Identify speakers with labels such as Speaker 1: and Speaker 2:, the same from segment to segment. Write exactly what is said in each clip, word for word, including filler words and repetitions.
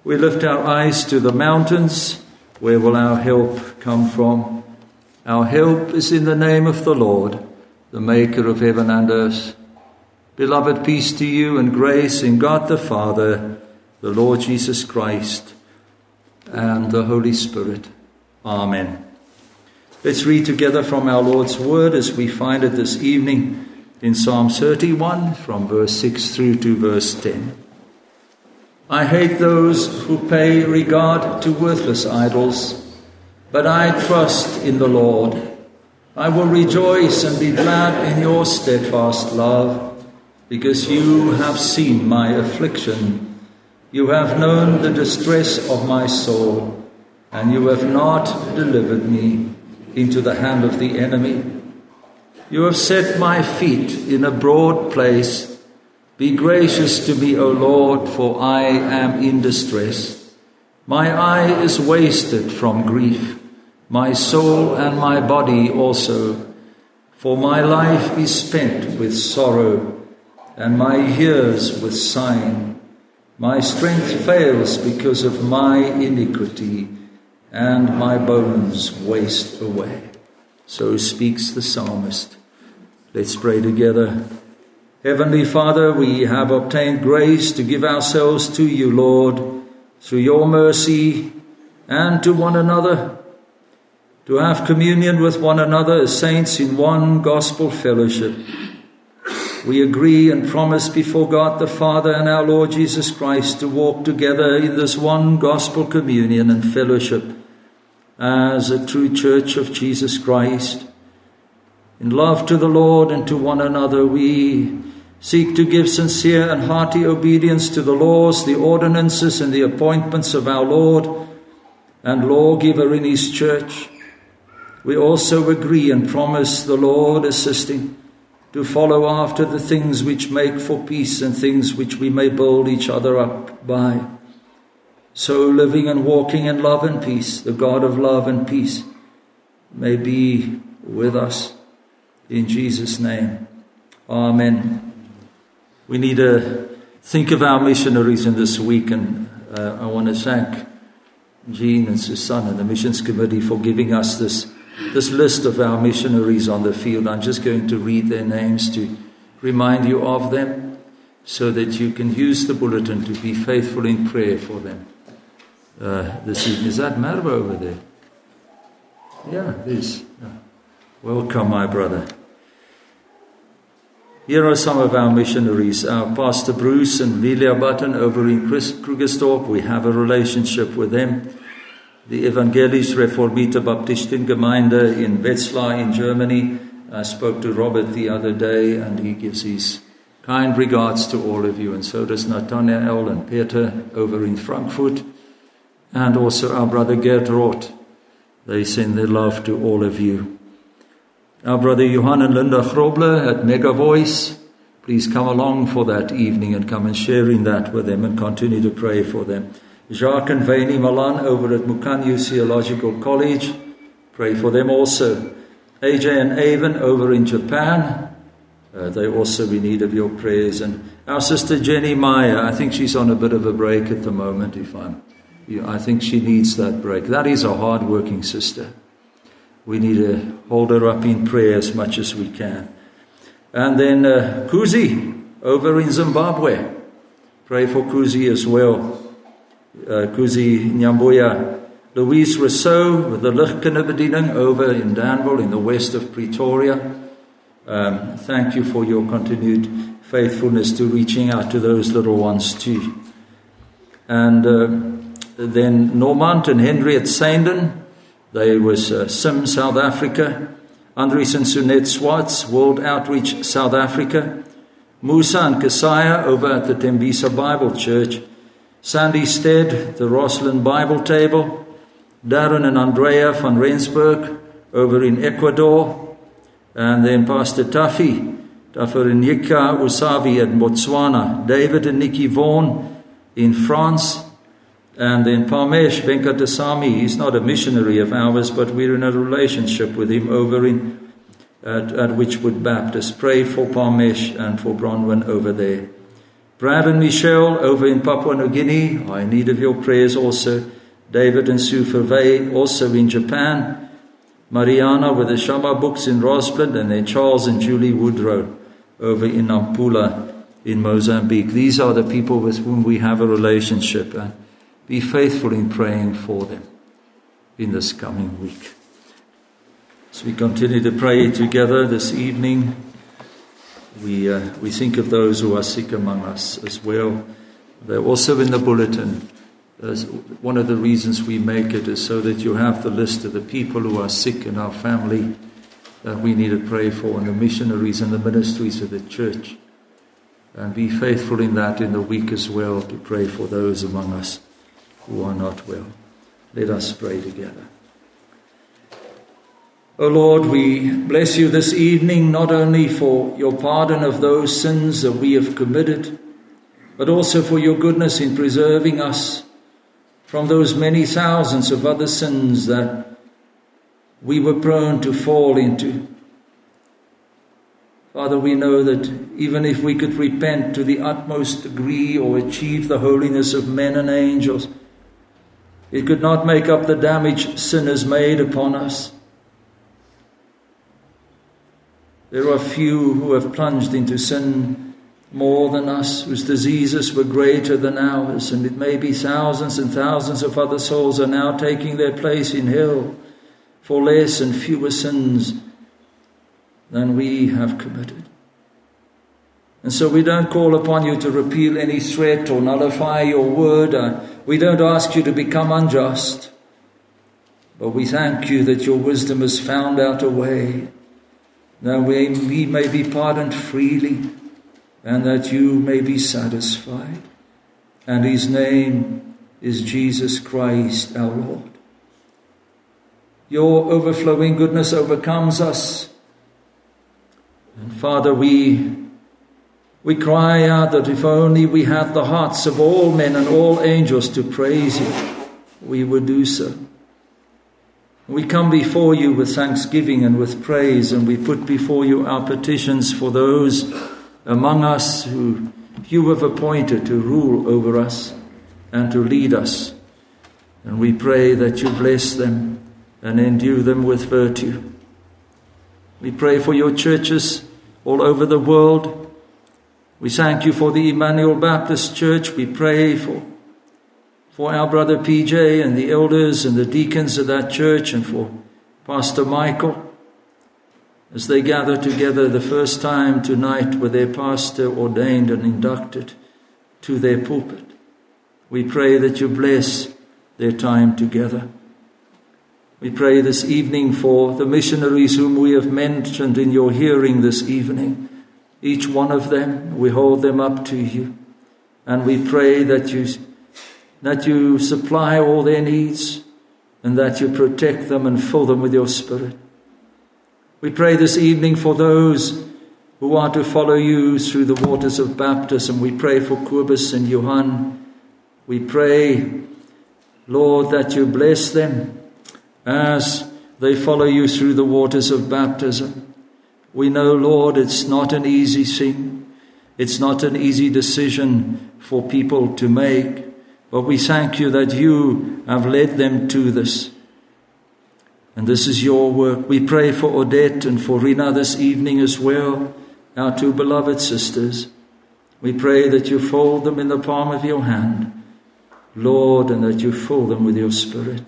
Speaker 1: We lift our eyes to the mountains. Where will our help come from? Our help is in the name of the Lord, the maker of heaven and earth. Beloved, peace to you and grace in God the Father, the Lord Jesus Christ, and the Holy Spirit. Amen. Let's read together from our Lord's word as we find it this evening in Psalm thirty-one, from verse six through to verse ten. I hate those who pay regard to worthless idols, but I trust in the Lord. I will rejoice and be glad in your steadfast love, because you have seen my affliction. You have known the distress of my soul, and you have not delivered me into the hand of the enemy. You have set my feet in a broad place. Be gracious to me, O Lord, for I am in distress. My eye is wasted from grief, my soul and my body also. For my life is spent with sorrow, and my years with sighing. My strength fails because of my iniquity, and my bones waste away. So speaks the psalmist. Let's pray together. Heavenly Father, we have obtained grace to give ourselves to you, Lord, through your mercy, and to one another, to have communion with one another as saints in one gospel fellowship. We agree and promise before God the Father and our Lord Jesus Christ to walk together in this one gospel communion and fellowship as a true church of Jesus Christ. In love to the Lord and to one another, we seek to give sincere and hearty obedience to the laws, the ordinances, and the appointments of our Lord and lawgiver in his church. We also agree and promise the Lord assisting to follow after the things which make for peace and things which we may build each other up by. So living and walking in love and peace, the God of love and peace may be with us. In Jesus' name, amen. We need to think of our missionaries in this week, and uh, I want to thank Jean and Susanna and the Missions Committee for giving us this, this list of our missionaries on the field. I'm just going to read their names to remind you of them so that you can use the bulletin to be faithful in prayer for them uh, this evening. Is that Merva over there? Yeah, it is. Yeah. Welcome, my brother. Here are some of our missionaries. Our Pastor Bruce and Vilia Button over in Krugersdorp. We have a relationship with them. The Evangelisch Reformite Baptistengemeinde in Wetzlar in Germany. I spoke to Robert the other day, and he gives his kind regards to all of you. And so does Nathanael and Peter over in Frankfurt. And also our brother Gerd Roth. They send their love to all of you. Our brother Johan and Linda Grobler at Mega Voice, please come along for that evening and come and share in that with them and continue to pray for them. Jacques and Vaini Malan over at Mukanyu Theological College, pray for them also. A J and Avon over in Japan, uh, they also in need of your prayers. And our sister Jenny Meyer, I think she's on a bit of a break at the moment. If I'm, I think she needs that break. That is a hard-working sister. We need to hold her up in prayer as much as we can. And then uh, Kuzi over in Zimbabwe. Pray for Kuzi as well. Uh, Kuzi Nyambuya. Louise Rousseau with the Lichtkinderbediening over in Danville in the west of Pretoria. Um, thank you for your continued faithfulness to reaching out to those little ones too. And uh, then Normand and Henriette Seinden. There was uh, Sim, South Africa. Andries and Sunette Swartz, World Outreach, South Africa. Musa and Kesaya over at the Tembisa Bible Church. Sandy Stead, the Roslyn Bible Table. Darren and Andrea van Rensburg over in Ecuador. And then Pastor Tafi, Tafarinika Usavi at Botswana. David and Nikki Vaughan in France. And then Parmesh Venkatasamy, he's not a missionary of ours, but we're in a relationship with him over in at, at Witchwood Baptist. Pray for Parmesh and for Bronwyn over there. Brad and Michelle over in Papua New Guinea are in need of your prayers also. David and Sue Fervey also in Japan. Mariana with the Shama books in Rosblad, and then Charles and Julie Woodrow over in Nampula in Mozambique. These are the people with whom we have a relationship, and be faithful in praying for them in this coming week. As we continue to pray together this evening, we uh, we think of those who are sick among us as well. They're also in the bulletin. As one of the reasons we make it is so that you have the list of the people who are sick in our family that we need to pray for, and the missionaries and the ministries of the church. And be faithful in that in the week as well, to pray for those among us who are not well. Let us pray together. O Lord, we bless you this evening, not only for your pardon of those sins that we have committed, but also for your goodness in preserving us from those many thousands of other sins that we were prone to fall into. Father, we know that even if we could repent to the utmost degree or achieve the holiness of men and angels, it could not make up the damage sin has made upon us. There are few who have plunged into sin more than us, whose diseases were greater than ours, and it may be thousands and thousands of other souls are now taking their place in hell for less and fewer sins than we have committed. And so we don't call upon you to repeal any threat or nullify your word. Uh, we don't ask you to become unjust. But we thank you that your wisdom has found out a way that we, we may be pardoned freely and that you may be satisfied. And his name is Jesus Christ our Lord. Your overflowing goodness overcomes us. And Father, we we cry out that if only we had the hearts of all men and all angels to praise you, we would do so. We come before you with thanksgiving and with praise, and we put before you our petitions for those among us who you have appointed to rule over us and to lead us. And we pray that you bless them and endue them with virtue. We pray for your churches all over the world. We thank you for the Emmanuel Baptist Church. We pray for, for our brother P J and the elders and the deacons of that church, and for Pastor Michael as they gather together the first time tonight with their pastor ordained and inducted to their pulpit. We pray that you bless their time together. We pray this evening for the missionaries whom we have mentioned in your hearing this evening. Each one of them, we hold them up to you. And we pray that you, that you supply all their needs and that you protect them and fill them with your Spirit. We pray this evening for those who are to follow you through the waters of baptism. We pray for Kobus and Johan. We pray, Lord, that you bless them as they follow you through the waters of baptism. We know, Lord, it's not an easy thing. It's not an easy decision for people to make. But we thank you that you have led them to this. And this is your work. We pray for Odette and for Rina this evening as well, our two beloved sisters. We pray that you fold them in the palm of your hand, Lord, and that you fill them with your Spirit.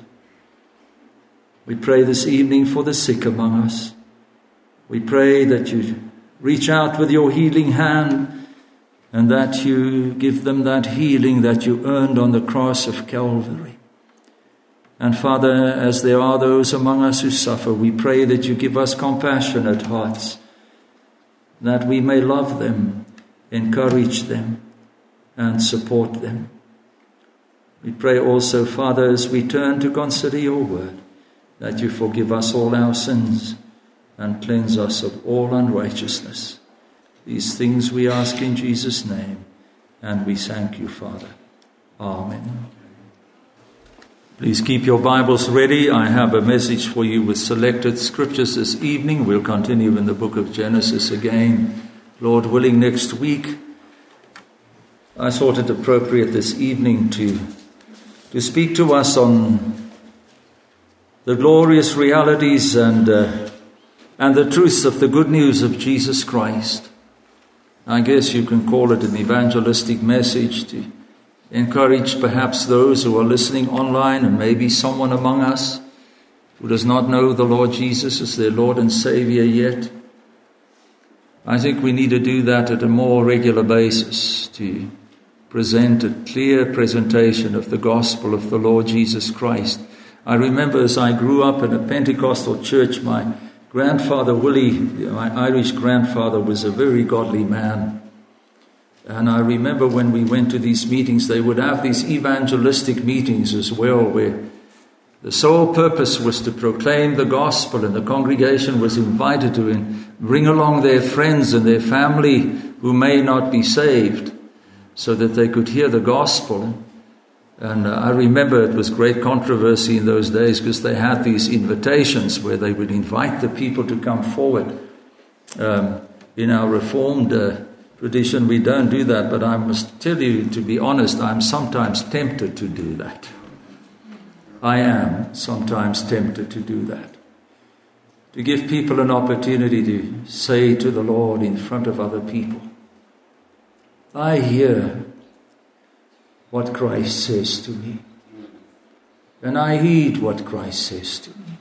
Speaker 1: We pray this evening for the sick among us. We pray that you reach out with your healing hand and that you give them that healing that you earned on the cross of Calvary. And Father, as there are those among us who suffer, we pray that you give us compassionate hearts, that we may love them, encourage them, and support them. We pray also, Father, as we turn to consider your word, that you forgive us all our sins and cleanse us of all unrighteousness. These things we ask in Jesus' name, and we thank you, Father. Amen. Please keep your Bibles ready. I have a message for you with selected scriptures this evening. We'll continue in the book of Genesis again, Lord willing, next week. I thought it appropriate this evening to, to speak to us on the glorious realities and, uh, and the truths of the good news of Jesus Christ. I guess you can call it an evangelistic message to encourage perhaps those who are listening online, and maybe someone among us who does not know the Lord Jesus as their Lord and Savior yet. I think we need to do that at a more regular basis, to present a clear presentation of the gospel of the Lord Jesus Christ. I remember as I grew up in a Pentecostal church, my grandfather Willie, my Irish grandfather, was a very godly man. And I remember when we went to these meetings, they would have these evangelistic meetings as well, where the sole purpose was to proclaim the gospel, and the congregation was invited to bring along their friends and their family who may not be saved, so that they could hear the gospel. And uh, I remember it was great controversy in those days, because they had these invitations where they would invite the people to come forward. Um, in our Reformed uh, tradition, we don't do that, but I must tell you, to be honest, I'm sometimes tempted to do that. I am sometimes tempted to do that. To give people an opportunity to say to the Lord in front of other people, I hear what Christ says to me, and I heed what Christ says to me.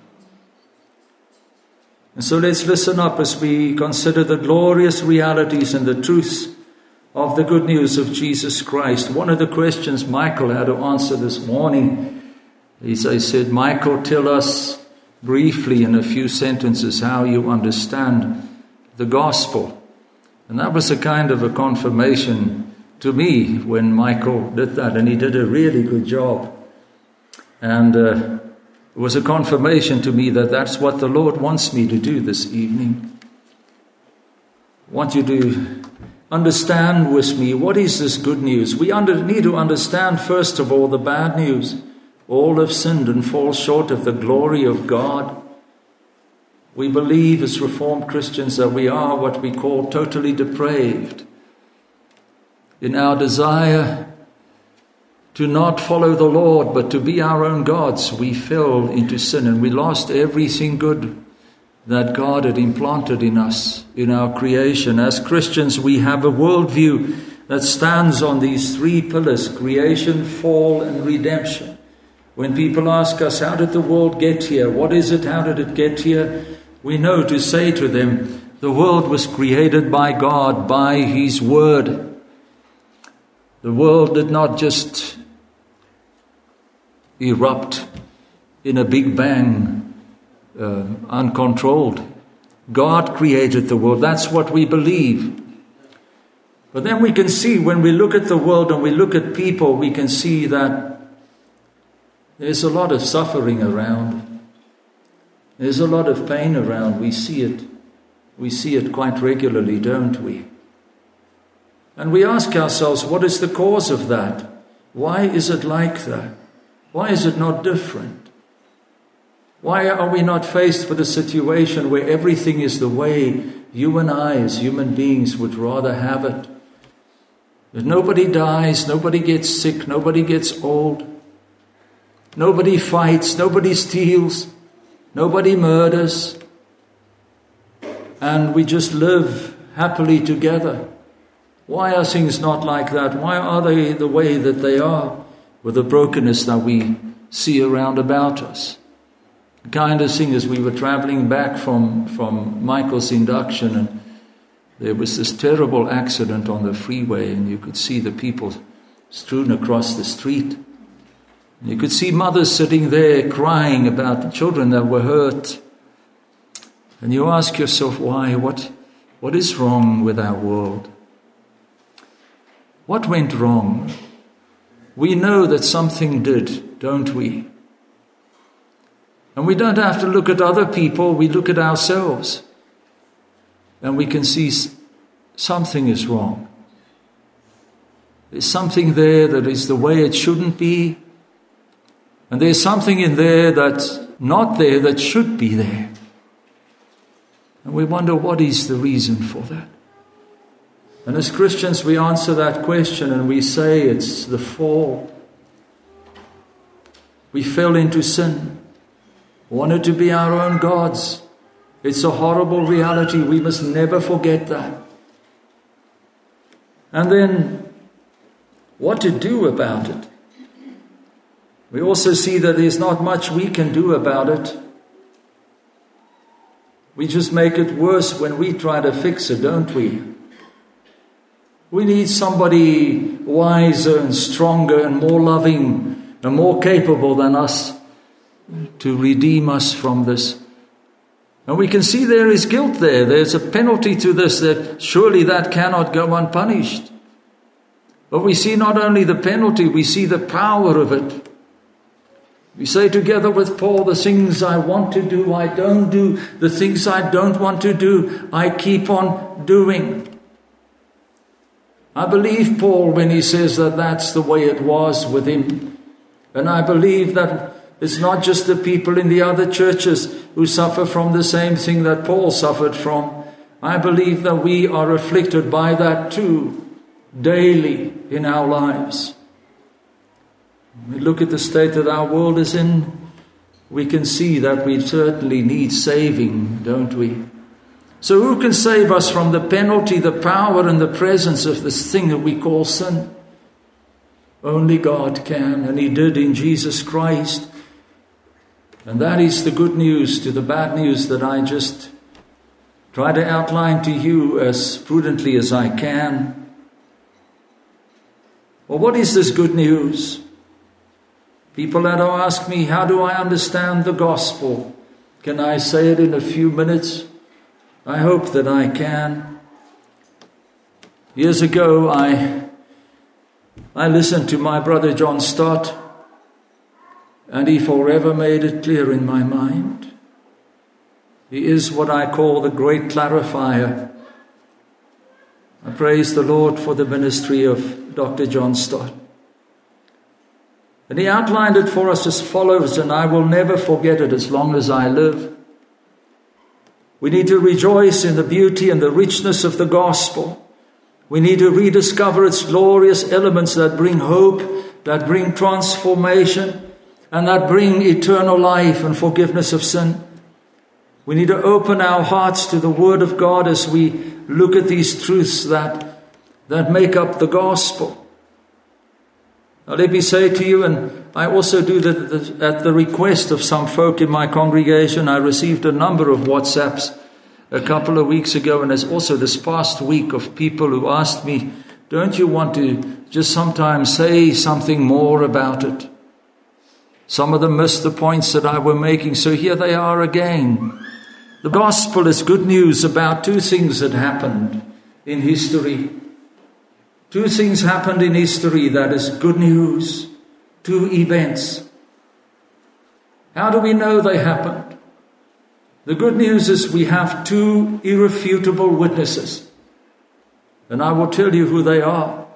Speaker 1: And so let's listen up as we consider the glorious realities and the truths of the good news of Jesus Christ. One of the questions Michael had to answer this morning is, I said, Michael, tell us briefly in a few sentences how you understand the gospel. And that was a kind of a confirmation to me when Michael did that, and he did a really good job. And uh, it was a confirmation to me that that's what the Lord wants me to do this evening. I want you to understand with me, what is this good news? We under, need to understand, first of all, the bad news. All have sinned and fall short of the glory of God. We believe as Reformed Christians that we are what we call totally depraved. In our desire to not follow the Lord, but to be our own gods, we fell into sin, and we lost everything good that God had implanted in us, in our creation. As Christians, we have a worldview that stands on these three pillars: creation, fall, and redemption. When people ask us, how did the world get here? What is it? How did it get here? We know to say to them, the world was created by God, by His Word. The world did not just erupt in a big bang, uh, uncontrolled. God created the world. That's what we believe. But then we can see, when we look at the world and we look at people, we can see that there's a lot of suffering around. There's a lot of pain around. We see it. We see it quite regularly, don't we? And we ask ourselves, what is the cause of that? Why is it like that? Why is it not different? Why are we not faced with a situation where everything is the way you and I as human beings would rather have it? That nobody dies, nobody gets sick, nobody gets old. Nobody fights, nobody steals, nobody murders, and we just live happily together. Why are things not like that? Why are they the way that they are, with the brokenness that we see around about us? The kind of thing, as we were traveling back from, from Michael's induction, and there was this terrible accident on the freeway, and you could see the people strewn across the street. You could see mothers sitting there crying about the children that were hurt. And you ask yourself, why? What, what is wrong with our world? What went wrong? We know that something did, don't we? And we don't have to look at other people, we look at ourselves. And we can see something is wrong. There's something there that is the way it shouldn't be. And there's something in there that's not there that should be there. And we wonder, what is the reason for that? And as Christians, we answer that question and we say it's the fall. We fell into sin, wanted to be our own gods. It's a horrible reality. We must never forget that. And then, what to do about it? We also see that there's not much we can do about it. We just make it worse when we try to fix it, don't we? We need somebody wiser and stronger and more loving and more capable than us to redeem us from this. And we can see there is guilt there. There's a penalty to this, that surely that cannot go unpunished. But we see not only the penalty, we see the power of it. We say together with Paul, the things I want to do, I don't do. The things I don't want to do, I keep on doing. I believe Paul when he says that that's the way it was with him. And I believe that it's not just the people in the other churches who suffer from the same thing that Paul suffered from. I believe that we are afflicted by that too, daily in our lives. When we look at the state that our world is in, we can see that we certainly need saving, don't we? So who can save us from the penalty, the power and the presence of this thing that we call sin? Only God can, and He did in Jesus Christ. And that is the good news to the bad news that I just try to outline to you as prudently as I can. Well, what is this good news? People that ask me, how do I understand the gospel? Can I say it in a few minutes? I hope that I can. Years ago, I, I listened to my brother John Stott, and he forever made it clear in my mind. He is what I call the great clarifier. I praise the Lord for the ministry of Doctor John Stott. And he outlined it for us as follows, and I will never forget it as long as I live. We need to rejoice in the beauty and the richness of the gospel. We need to rediscover its glorious elements that bring hope, that bring transformation, and that bring eternal life and forgiveness of sin. We need to open our hearts to the Word of God as we look at these truths that, that make up the gospel. Now let me say to you, and I also do that at the request of some folk in my congregation, I received a number of WhatsApps a couple of weeks ago, and there's also this past week of people who asked me, don't you want to just sometimes say something more about it? Some of them missed the points that I were making, so here they are again. The gospel is good news about two things that happened in history. Two things happened in history that is good news. Two events. How do we know they happened? The good news is we have two irrefutable witnesses. And I will tell you who they are.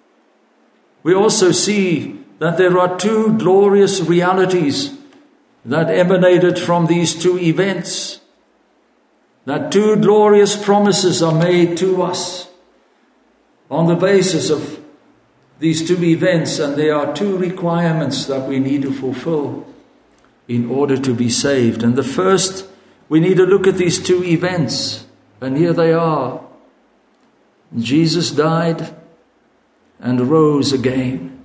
Speaker 1: We also see that there are two glorious realities that emanated from these two events. That two glorious promises are made to us on the basis of these two events, and there are two requirements that we need to fulfill in order to be saved. And the first, we need to look at these two events, and here they are. Jesus died and rose again.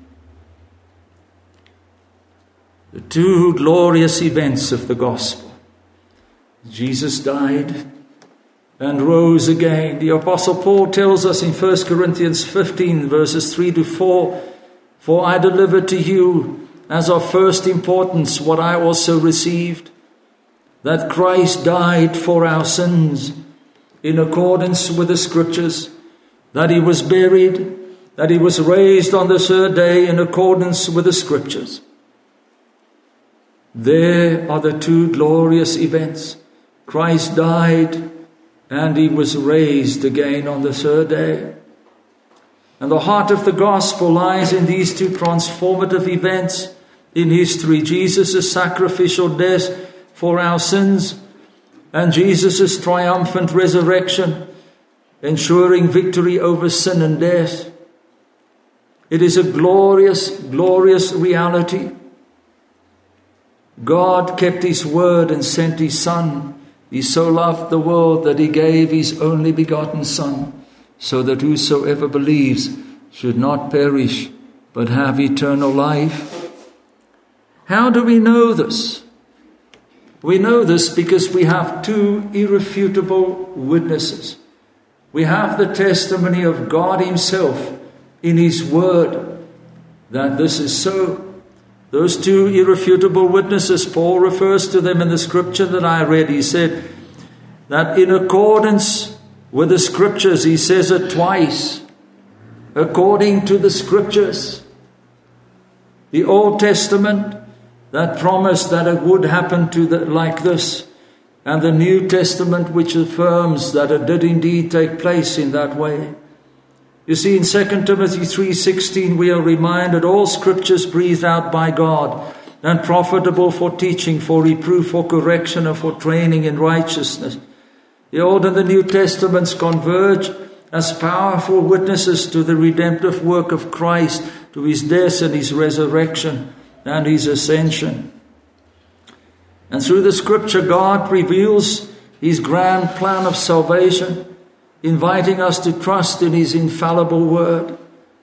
Speaker 1: The two glorious events of the gospel. Jesus died and rose again. The Apostle Paul tells us in First Corinthians fifteen, verses three to four, for I delivered to you as of first importance what I also received, that Christ died for our sins in accordance with the Scriptures, that he was buried, that he was raised on the third day in accordance with the Scriptures. There are the two glorious events. Christ died and he was raised again on the third day. And the heart of the gospel lies in these two transformative events in history. Jesus' sacrificial death for our sins and Jesus' triumphant resurrection ensuring victory over sin and death. It is a glorious, glorious reality. God kept his word and sent his Son. He so loved the world that he gave his only begotten Son, so that whosoever believes should not perish, but have eternal life. How do we know this? We know this because we have two irrefutable witnesses. We have the testimony of God himself in his word that this is so. Those two irrefutable witnesses, Paul refers to them in the scripture that I read. He said that in accordance with the scriptures, he says it twice, according to the scriptures. The Old Testament that promised that it would happen to the, like this, and the New Testament which affirms that it did indeed take place in that way. You see, in Second Timothy three sixteen, we are reminded all scriptures breathed out by God and profitable for teaching, for reproof, for correction, and for training in righteousness. The Old and the New Testaments converge as powerful witnesses to the redemptive work of Christ, to his death and his resurrection and his ascension. And through the scripture, God reveals his grand plan of salvation, inviting us to trust in his infallible word.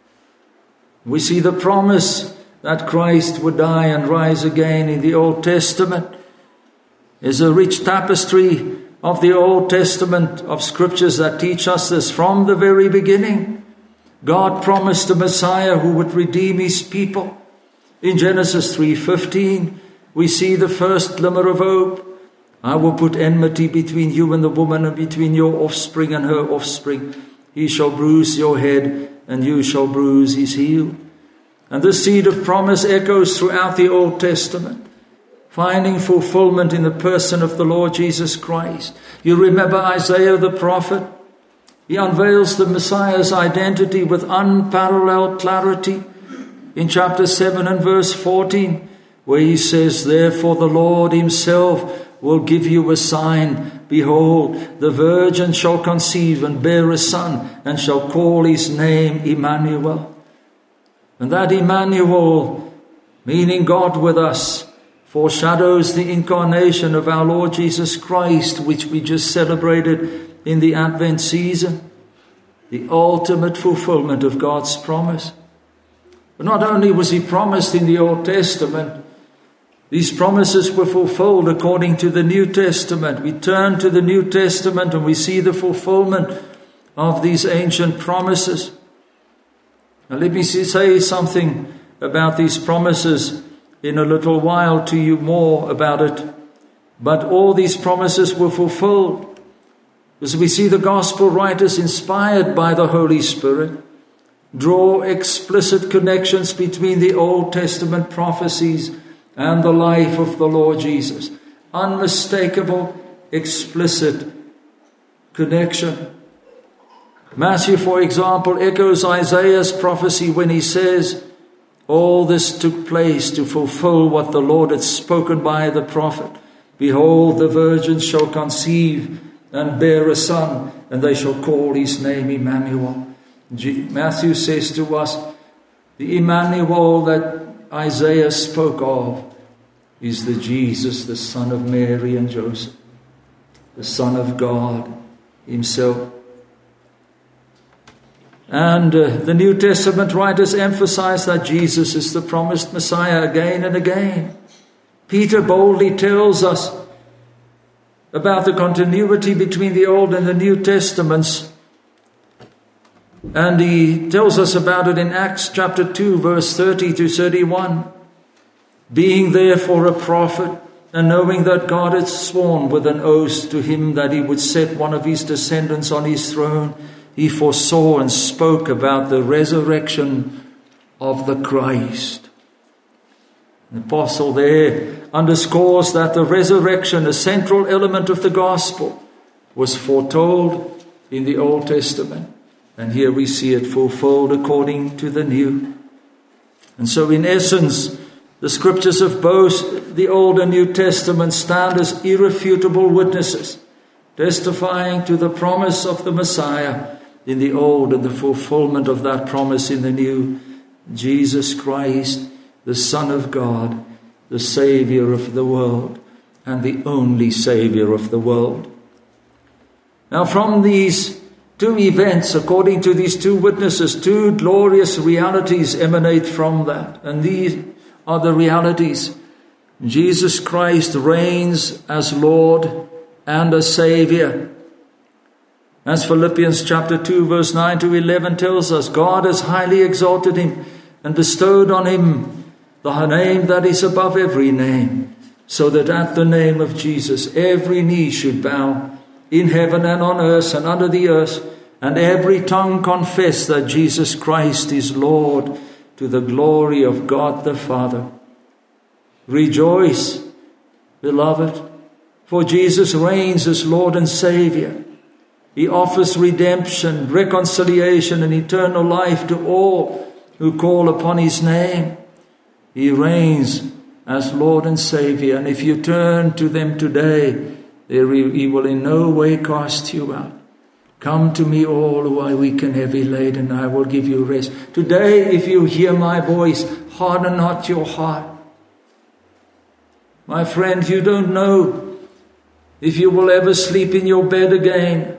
Speaker 1: We see the promise that Christ would die and rise again in the Old Testament. There's a rich tapestry of the Old Testament of scriptures that teach us this from the very beginning. God promised a Messiah who would redeem his people. In Genesis three fifteen, we see the first glimmer of hope. I will put enmity between you and the woman, and between your offspring and her offspring. He shall bruise your head, and you shall bruise his heel. And this seed of promise echoes throughout the Old Testament, finding fulfillment in the person of the Lord Jesus Christ. You remember Isaiah the prophet? He unveils the Messiah's identity with unparalleled clarity in chapter seven and verse fourteen, where he says, therefore the Lord himself will give you a sign. Behold, the virgin shall conceive and bear a son, and shall call his name Emmanuel. And that Emmanuel, meaning God with us, foreshadows the incarnation of our Lord Jesus Christ, which we just celebrated in the Advent season, the ultimate fulfillment of God's promise. But not only was he promised in the Old Testament, these promises were fulfilled according to the New Testament. We turn to the New Testament and we see the fulfillment of these ancient promises. Now let me say something about these promises in a little while to you more about it. But all these promises were fulfilled. As we see the gospel writers, inspired by the Holy Spirit, draw explicit connections between the Old Testament prophecies and the life of the Lord Jesus. Unmistakable, explicit connection. Matthew, for example, echoes Isaiah's prophecy when he says, all this took place to fulfill what the Lord had spoken by the prophet. Behold, the virgin shall conceive and bear a son, and they shall call his name Emmanuel. Matthew says to us, the Emmanuel that Isaiah spoke of is the Jesus, the son of Mary and Joseph, the Son of God himself. And uh, the New Testament writers emphasize that Jesus is the promised Messiah again and again. Peter boldly tells us about the continuity between the Old and the New Testaments. And he tells us about it in Acts chapter two, verse thirty to thirty-one. Being therefore a prophet, and knowing that God had sworn with an oath to him that he would set one of his descendants on his throne, he foresaw and spoke about the resurrection of the Christ. The apostle there underscores that the resurrection, a central element of the gospel, was foretold in the Old Testament. And here we see it fulfilled according to the New. And so in essence, the scriptures of both the Old and New Testament stand as irrefutable witnesses testifying to the promise of the Messiah in the old and the fulfillment of that promise in the new. Jesus Christ, the Son of God, the Savior of the world, and the only Savior of the world. Now from these two events, according to these two witnesses, two glorious realities emanate from that. And these are the realities. Jesus Christ reigns as Lord and as Savior. As Philippians chapter two, verse nine to eleven tells us, God has highly exalted him and bestowed on him the name that is above every name, so that at the name of Jesus every knee should bow, in heaven and on earth and under the earth, and every tongue confess that Jesus Christ is Lord, to the glory of God the Father. Rejoice, beloved, for Jesus reigns as Lord and Savior. He offers redemption, reconciliation, and eternal life to all who call upon his name. He reigns as Lord and Savior, and if you turn to them today, he will in no way cast you out. Come to me, all who are weak and heavy laden, and I will give you rest. Today, if you hear my voice, harden not your heart. My friend, you don't know if you will ever sleep in your bed again.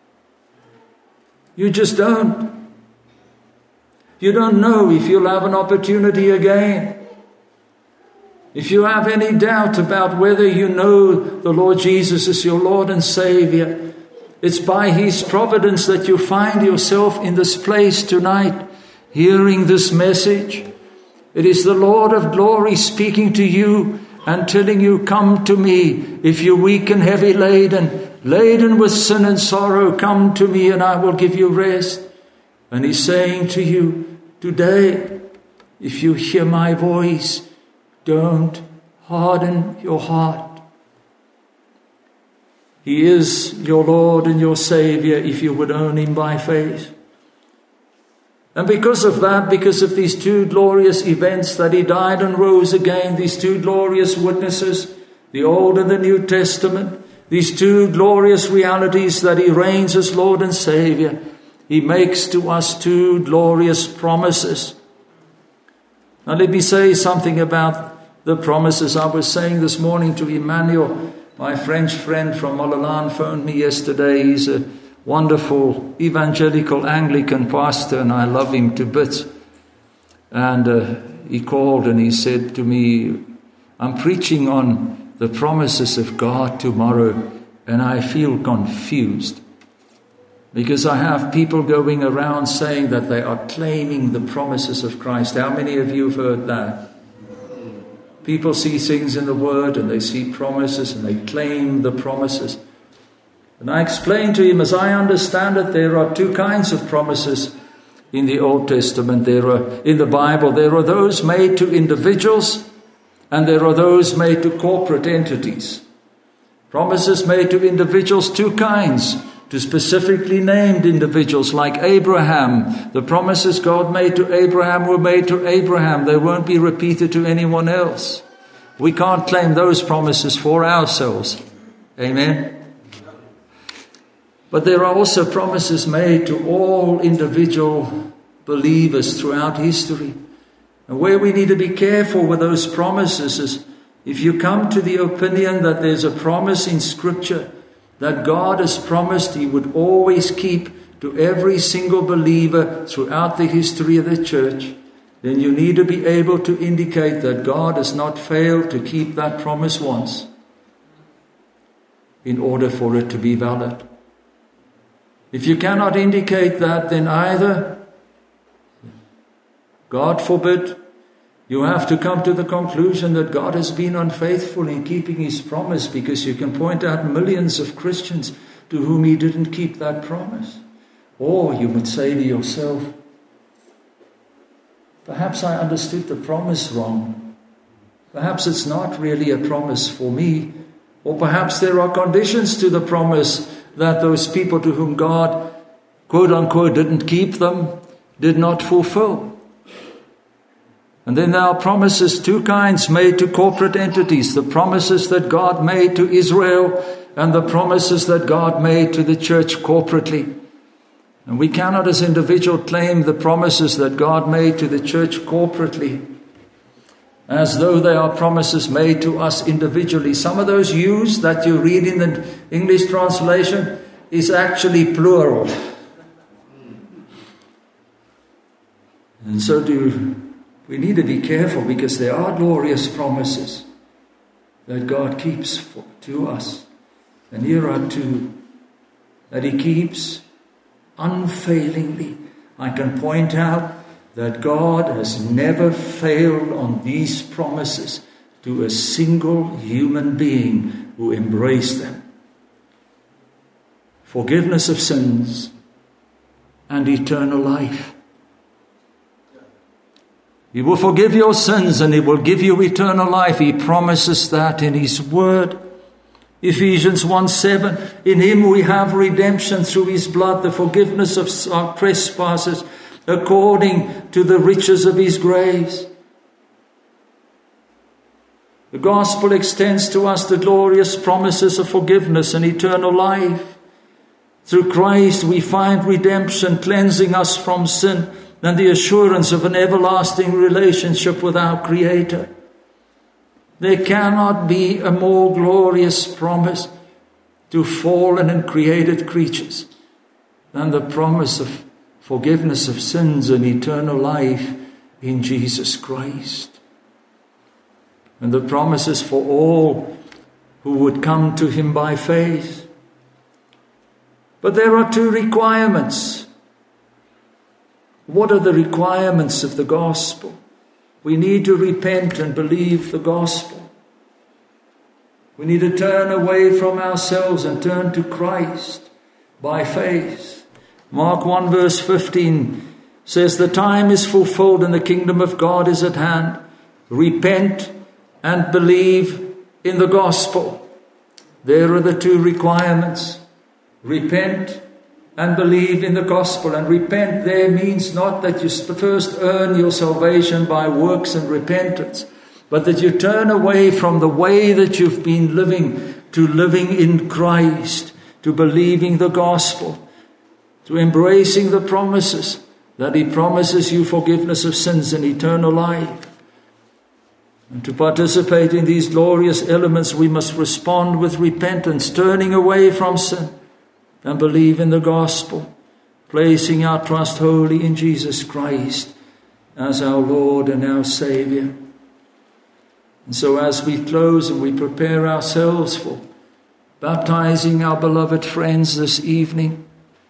Speaker 1: You just don't. You don't know if you'll have an opportunity again. If you have any doubt about whether you know the Lord Jesus as your Lord and Savior, it's by his providence that you find yourself in this place tonight, hearing this message. It is the Lord of glory speaking to you and telling you, come to me. If you're weak and heavy laden, laden with sin and sorrow, come to me and I will give you rest. And he's saying to you today, if you hear my voice, don't harden your heart. He is your Lord and your Savior if you would own him by faith. And because of that, because of these two glorious events, that he died and rose again, these two glorious witnesses, the Old and the New Testament, these two glorious realities that he reigns as Lord and Savior, he makes to us two glorious promises. Now let me say something about the promises. I was saying this morning to Emmanuel, my French friend from Molelan phoned me yesterday. He's a wonderful evangelical Anglican pastor, and I love him to bits. And uh, he called and he said to me, I'm preaching on the promises of God tomorrow, and I feel confused. Because I have people going around saying that they are claiming the promises of Christ. How many of you have heard that? People see things in the Word and they see promises and they claim the promises. And I explained to him, as I understand it, there are two kinds of promises in the Old Testament. There are, in the Bible, there are those made to individuals and there are those made to corporate entities. Promises made to individuals, two kinds. To specifically named individuals like Abraham. The promises God made to Abraham were made to Abraham. They won't be repeated to anyone else. We can't claim those promises for ourselves. Amen. But there are also promises made to all individual believers throughout history. And where we need to be careful with those promises is if you come to the opinion that there's a promise in Scripture that God has promised he would always keep to every single believer throughout the history of the church, then you need to be able to indicate that God has not failed to keep that promise once in order for it to be valid. If you cannot indicate that, then either, God forbid, you have to come to the conclusion that God has been unfaithful in keeping his promise, because you can point out millions of Christians to whom he didn't keep that promise. Or you would say to yourself, perhaps I understood the promise wrong. Perhaps it's not really a promise for me. Or perhaps there are conditions to the promise that those people to whom God, quote unquote, didn't keep them, did not fulfill. And then there are promises, two kinds made to corporate entities. The promises that God made to Israel and the promises that God made to the church corporately. And we cannot as individuals claim the promises that God made to the church corporately as though they are promises made to us individually. Some of those used that you read in the English translation is actually plural. And so do we need to be careful, because there are glorious promises that God keeps for, to us. And here are two that He keeps unfailingly. I can point out that God has never failed on these promises to a single human being who embraced them. Forgiveness of sins and eternal life. He will forgive your sins and He will give you eternal life. He promises that in His word. Ephesians one seven, in Him we have redemption through His blood, the forgiveness of our trespasses, according to the riches of His grace. The gospel extends to us the glorious promises of forgiveness and eternal life. Through Christ we find redemption, cleansing us from sin, and the assurance of an everlasting relationship with our Creator. There cannot be a more glorious promise to fallen and created creatures than the promise of forgiveness of sins and eternal life in Jesus Christ. And the promises for all who would come to Him by faith. But there are two requirements. What are the requirements of the gospel? We need to repent and believe the gospel. We need to turn away from ourselves and turn to Christ by faith. Mark one verse fifteen says, the time is fulfilled and the kingdom of God is at hand. Repent and believe in the gospel. There are the two requirements. Repent and believe in the gospel. And repent there means not that you first earn your salvation by works and repentance, but that you turn away from the way that you've been living to living in Christ, to believing the gospel, to embracing the promises that He promises you forgiveness of sins and eternal life. And to participate in these glorious elements, we must respond with repentance, turning away from sin, and believe in the gospel, placing our trust wholly in Jesus Christ as our Lord and our Savior. And so as we close and we prepare ourselves for baptizing our beloved friends this evening,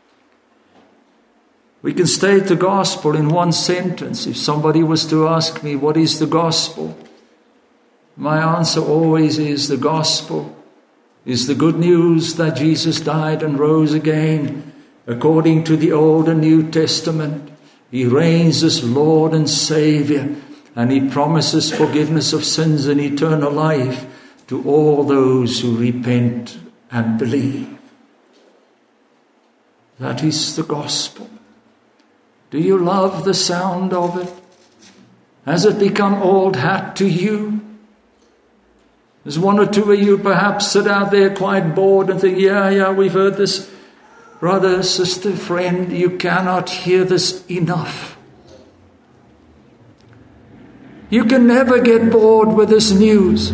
Speaker 1: we can state the gospel in one sentence. If somebody was to ask me, what is the gospel? My answer always is, the gospel is the good news that Jesus died and rose again according to the Old and New Testament. He reigns as Lord and Savior, and He promises forgiveness of sins and eternal life to all those who repent and believe. That is the gospel. Do you love the sound of it? Has it become old hat to you? There's one or two of you perhaps sit out there quite bored and think, yeah, yeah, we've heard this. Brother, sister, friend, you cannot hear this enough. You can never get bored with this news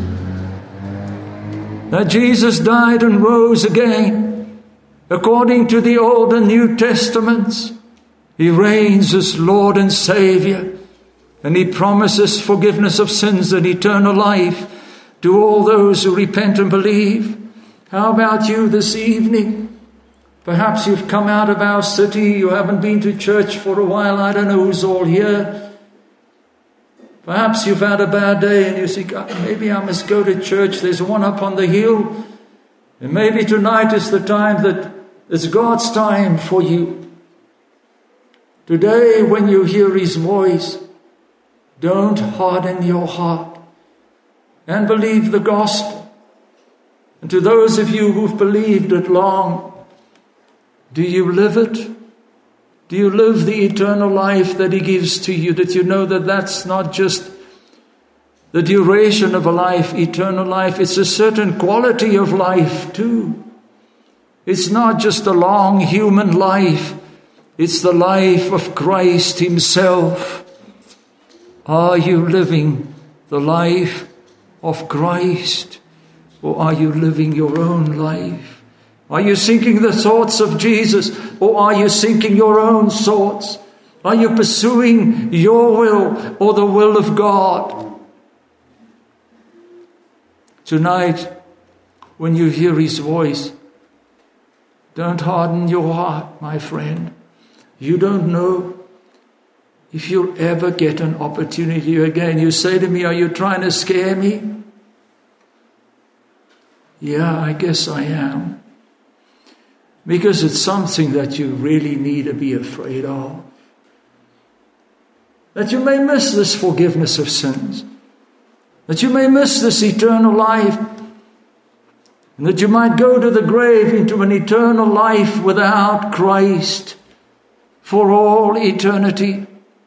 Speaker 1: that Jesus died and rose again according to the Old and New Testaments. He reigns as Lord and Savior, and He promises forgiveness of sins and eternal life to all those who repent and believe. How about you this evening? Perhaps you've come out of our city, you haven't been to church for a while, I don't know who's all here. Perhaps you've had a bad day and you think, maybe I must go to church, there's one up on the hill. And maybe tonight is the time that it's God's time for you. Today, when you hear His voice, don't harden your heart and believe the gospel. And to those of you who've believed it long, do you live it? Do you live the eternal life that He gives to you? That you know that that's not just The duration of a life, eternal life, it's a certain quality of life too. It's not just a long human life. It's the life of Christ himself. Are you living the life of Christ? Or are you living your own life? Are you seeking the thoughts of Jesus? Or are you seeking your own thoughts? Are you pursuing your will or the will of God? Tonight, when you hear his voice, don't harden your heart, my friend. You don't know if you'll ever get an opportunity again. You say to me, are you trying to scare me? Yeah, I guess I am. Because it's something that you really need to be afraid of. That you may miss this forgiveness of sins. That you may miss this eternal life. And that you might go to the grave into an eternal life without Christ for all eternity.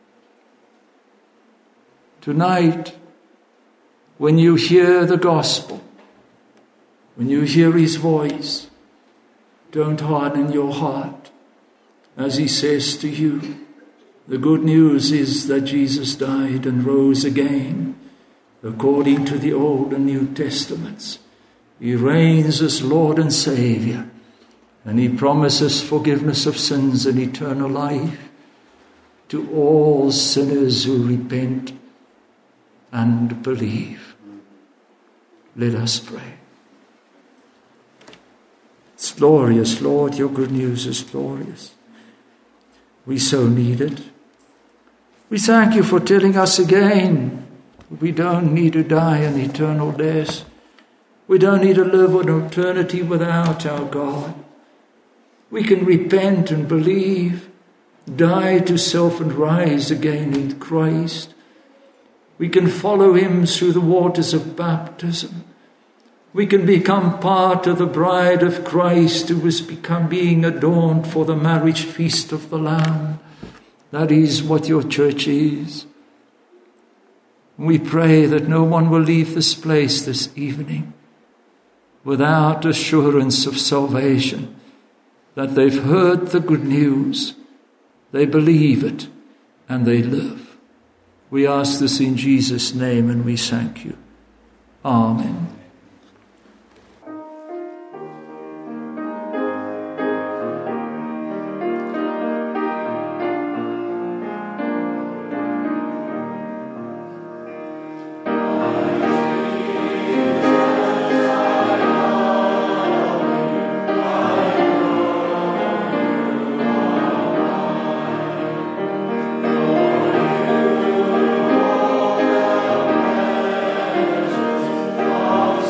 Speaker 1: Tonight, when you hear the gospel, when you hear his voice, don't harden your heart. As he says to you, the good news is that Jesus died and rose again, according to the Old and New Testaments. He reigns as Lord and Savior, and he promises forgiveness of sins and eternal life to all sinners who repent and believe. Let us pray. It's glorious, Lord. Your good news is glorious. We so need it. We thank you for telling us again we don't need to die an eternal death. We don't need to live an eternity without our God. We can repent and believe, die to self and rise again in Christ. We can follow him through the waters of baptism. We can become part of the bride of Christ who is become being adorned for the marriage feast of the Lamb. That is what your church is. We pray that no one will leave this place this evening without assurance of salvation, that they've heard the good news, they believe it, and they live. We ask this in Jesus' name, and we thank you. Amen.
Speaker 2: Oh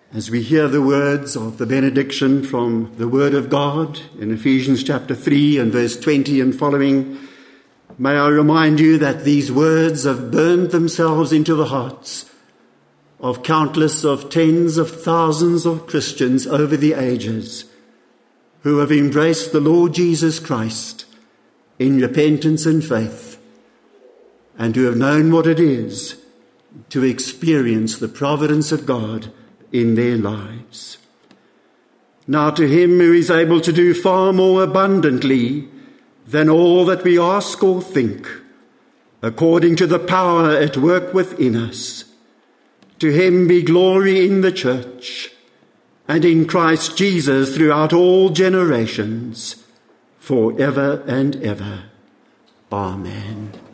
Speaker 2: As we hear the words of the benediction from the Word of God in Ephesians chapter three and verse twenty and following, may I remind you that these words have burned themselves into the hearts of countless of tens of thousands of Christians over the ages who have embraced the Lord Jesus Christ in repentance and faith, and who have known what it is to experience the providence of God in their lives. Now to him who is able to do far more abundantly than all that we ask or think, according to the power at work within us, to him be glory in the church and in Christ Jesus throughout all generations, forever and ever. Amen.